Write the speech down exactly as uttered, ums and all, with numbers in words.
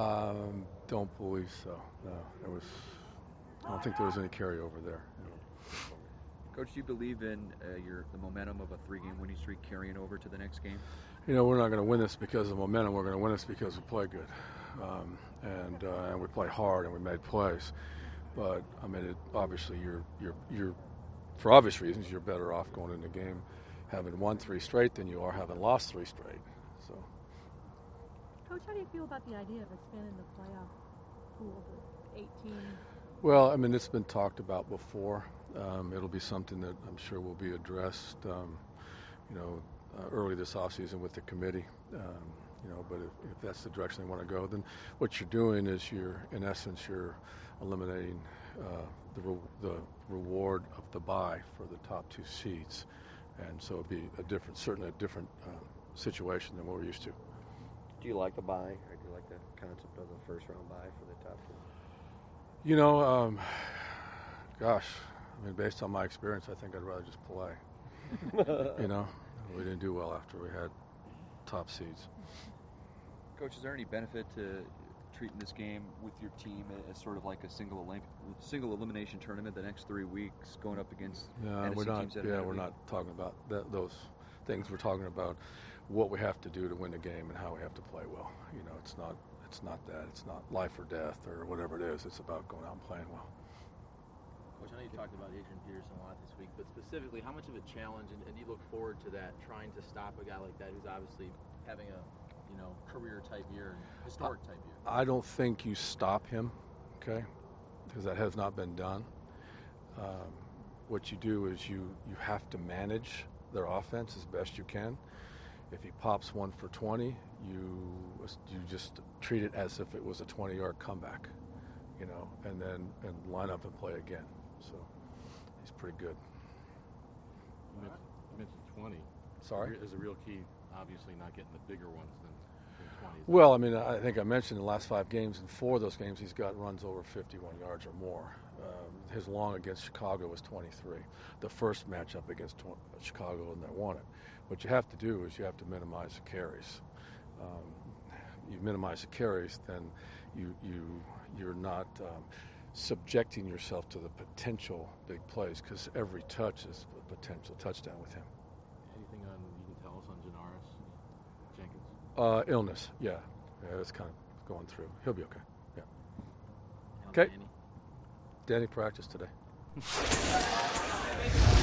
Um, don't believe so. No, there was. I don't think there was any carryover there. You know. Coach, do you believe in uh, your the momentum of a three-game winning streak carrying over to the next game? You know, we're not going to win this because of momentum. We're going to win this because we play good, um, and uh, and we play hard and we made plays. But I mean, it, obviously, you're you're you're for obvious reasons you're better off going in the game having won three straight than you are having lost three straight. So, Coach, how do you feel about the idea of expanding the playoff pool to eight teams? Well, I mean, it's been talked about before. Um, it'll be something that I'm sure will be addressed, um, you know, uh, early this offseason with the committee. Um, you know, but if, if that's the direction they want to go, then what you're doing is you're, in essence, you're eliminating uh, the re- the reward of the bye for the top two seeds, and so it'd be a different, certainly a different uh, situation than what we're used to. Do you like the bye, or do you like the concept of the first round bye for the top two? You know, um, gosh, I mean, based on my experience, I think I'd rather just play. You know, we didn't do well after we had top seeds. Coach, is there any benefit to treating this game with your team as sort of like a single elim- single elimination tournament the next three weeks, going up against Yeah, N S C we're not. teams that Yeah, are we're not talking about that, those things. We're talking about what we have to do to win the game and how we have to play well. You know, it's not. It's not that. It's not life or death or whatever it is. It's about going out and playing well. Coach, I know you talked about Adrian Peterson a lot this week, but specifically, how much of a challenge, and, and you look forward to that, trying to stop a guy like that who's obviously having a, you know, career-type year, historic-type year? I don't think you stop him, okay, because that has not been done. Um, what you do is you, you have to manage their offense as best you can. If he pops one for twenty, you you just treat it as if it was a twenty-yard comeback, you know, and then and line up and play again. So he's pretty good. You mentioned, you mentioned twenty. Sorry? Is a real key, obviously, not getting the bigger ones than, than twenty. Well, I mean, I think I mentioned in the last five games, in four of those games, he's got runs over fifty-one yards or more. Um, his long against Chicago was twenty-three. The first matchup against tw- Chicago, and they won it. What you have to do is you have to minimize the carries. Um, you minimize the carries, then you you you're not um, subjecting yourself to the potential big plays, because every touch is a potential touchdown with him. Anything on you can tell us on Janoris Jenkins? Uh, illness, yeah, yeah, that's kind of going through. He'll be okay. Yeah. And Okay. Danny? Danny practiced today.